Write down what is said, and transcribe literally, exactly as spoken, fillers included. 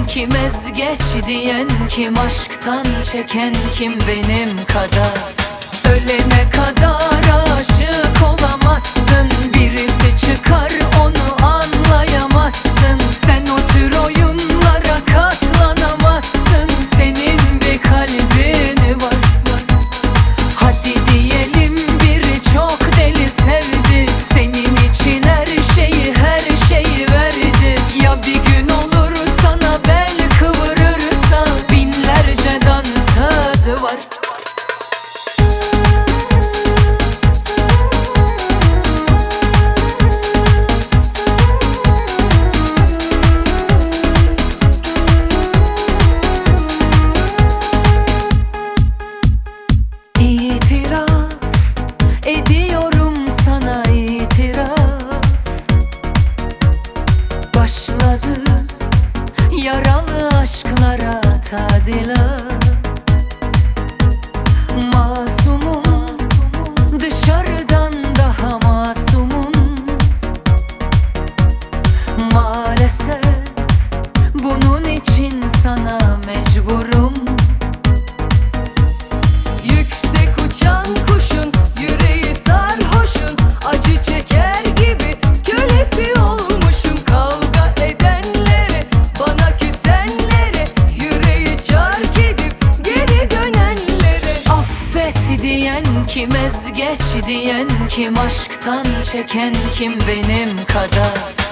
kim, ezgeç diyen kim, aşktan çeken kim benim kadar? Ölene kadar aşık olamazsın, birisi çıkar onu anlayamazsın. Sen o tür oyunlara katlanamazsın, senin bir kalbin var. Hadi diyelim biri çok deli sevdi, senin için her şeyi her şeyi verdi. Ya bir gün olur sana bel kıvırırsa, binlerce dansözü var. İtiraf ediyorum sana, itiraf. Başladı yaralı aşklara tadilat. Masumum, dışarıdan daha masumum. Maalesef bunun için sana mecburum. Yüksek uçan kuşun, yüreği sarhoşun, acı çeker gibi kölesi olmuşum. Kavga edenlere, bana küsenlere, yüreği çark edip geri dönenlere. Affet diyen kim, ezgeç diyen kim, aşktan çeken kim benim kadar?